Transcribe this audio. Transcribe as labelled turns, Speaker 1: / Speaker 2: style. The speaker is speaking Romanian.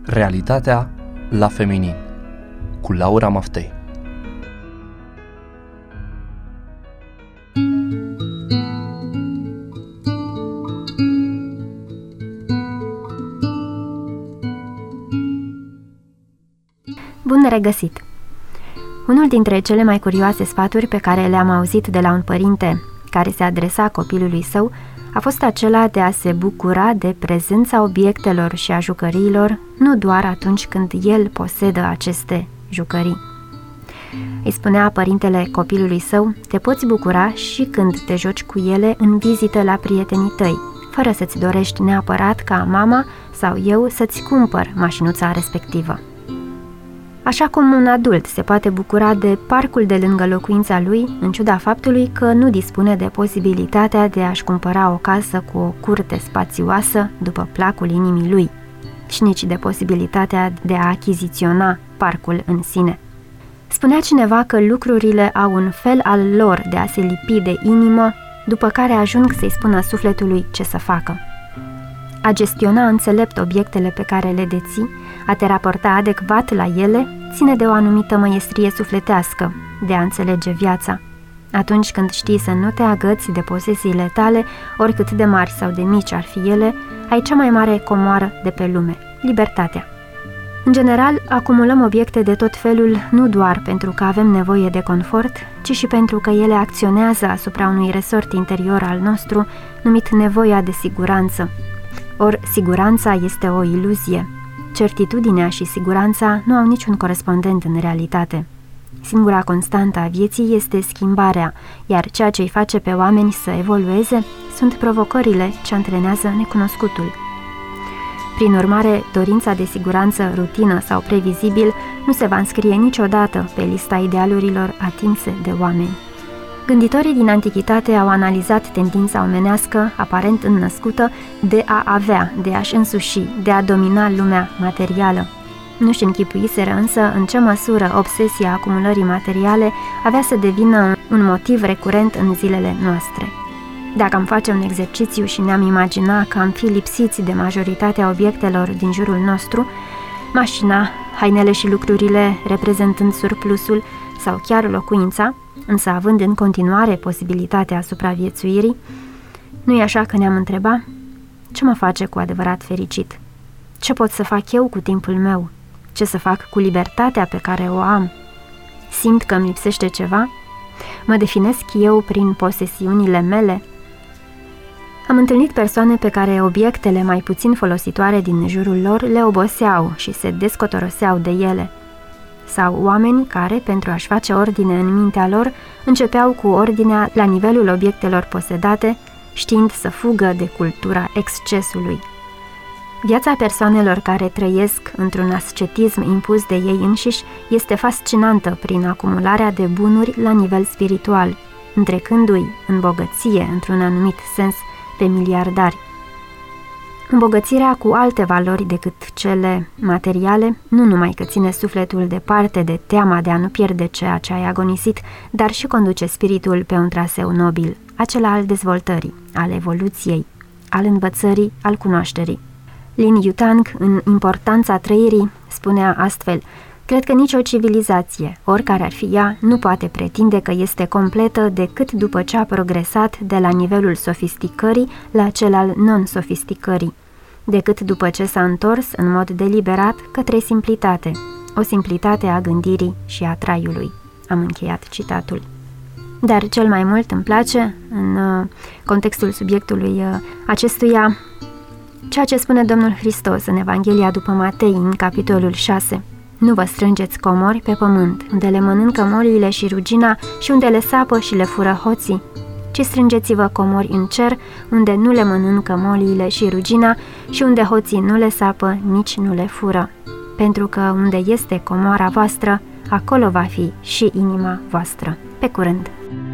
Speaker 1: Realitatea la feminin cu Laura Maftei.
Speaker 2: Bun regăsit! Unul dintre cele mai curioase sfaturi pe care le-am auzit de la un părinte care se adresa copilului său a fost acela de a se bucura de prezența obiectelor și a jucăriilor, nu doar atunci când el posedă aceste jucării. Îi spunea părintele copilului său, te poți bucura și când te joci cu ele în vizită la prietenii tăi, fără să-ți dorești neapărat ca mama sau eu să-ți cumpăr mașinuța respectivă. Așa cum un adult se poate bucura de parcul de lângă locuința lui, în ciuda faptului că nu dispune de posibilitatea de a-și cumpăra o casă cu o curte spațioasă după placul inimii lui, și nici de posibilitatea de a achiziționa parcul în sine. Spunea cineva că lucrurile au un fel al lor de a se lipi de inimă, după care ajung să-i spună sufletului ce să facă. A gestiona înțelept obiectele pe care le deții, a te raporta adecvat la ele, ține de o anumită măiestrie sufletească, de a înțelege viața. Atunci când știi să nu te agăți de posesiile tale, oricât de mari sau de mici ar fi ele, ai cea mai mare comoară de pe lume, libertatea. În general, acumulăm obiecte de tot felul nu doar pentru că avem nevoie de confort, ci și pentru că ele acționează asupra unui resort interior al nostru, numit nevoia de siguranță. Ori siguranța este o iluzie. Certitudinea și siguranța nu au niciun corespondent în realitate. Singura constantă a vieții este schimbarea, iar ceea ce îi face pe oameni să evolueze sunt provocările ce antrenează necunoscutul. Prin urmare, dorința de siguranță, rutină sau previzibil nu se va înscrie niciodată pe lista idealurilor atinse de oameni. Gânditorii din antichitate au analizat tendința omenească, aparent înnăscută, de a avea, de a-și însuși, de a domina lumea materială. Nu-și închipuiseră însă în ce măsură obsesia acumulării materiale avea să devină un motiv recurent în zilele noastre. Dacă am face un exercițiu și ne-am imagina că am fi lipsiți de majoritatea obiectelor din jurul nostru, mașina, hainele și lucrurile reprezentând surplusul sau chiar locuința, însă având în continuare posibilitatea supraviețuirii, nu-i așa că ne-am întrebat? Ce mă face cu adevărat fericit? Ce pot să fac eu cu timpul meu? Ce să fac cu libertatea pe care o am? Simt că îmi lipsește ceva? Mă definesc eu prin posesiunile mele? Am întâlnit persoane pe care obiectele mai puțin folositoare din jurul lor le oboseau și se descotoroseau de ele. Sau oameni care, pentru a-și face ordine în mintea lor, începeau cu ordinea la nivelul obiectelor posedate, știind să fugă de cultura excesului. Viața persoanelor care trăiesc într-un ascetism impus de ei înșiși este fascinantă prin acumularea de bunuri la nivel spiritual, întrecându-i în bogăție, într-un anumit sens, pe miliardari. Îmbogățirea cu alte valori decât cele materiale nu numai că ține sufletul departe de teama de a nu pierde ceea ce ai agonisit, dar și conduce spiritul pe un traseu nobil, acela al dezvoltării, al evoluției, al învățării, al cunoașterii. Lin Yutang, în Importanța trăirii, spunea astfel: cred că nicio civilizație, oricare ar fi ea, nu poate pretinde că este completă decât după ce a progresat de la nivelul sofisticării la cel al non-sofisticării, decât după ce s-a întors în mod deliberat către simplitate, o simplitate a gândirii și a traiului. Am încheiat citatul. Dar cel mai mult îmi place, în contextul subiectului acestuia, ceea ce spune Domnul Hristos în Evanghelia după Matei, în capitolul 6. Nu vă strângeți comori pe pământ, unde le mănâncă moliile și rugina și unde le sapă și le fură hoții, ci strângeți-vă comori în cer, unde nu le mănâncă moliile și rugina și unde hoții nu le sapă, nici nu le fură. Pentru că unde este comoara voastră, acolo va fi și inima voastră. Pe curând!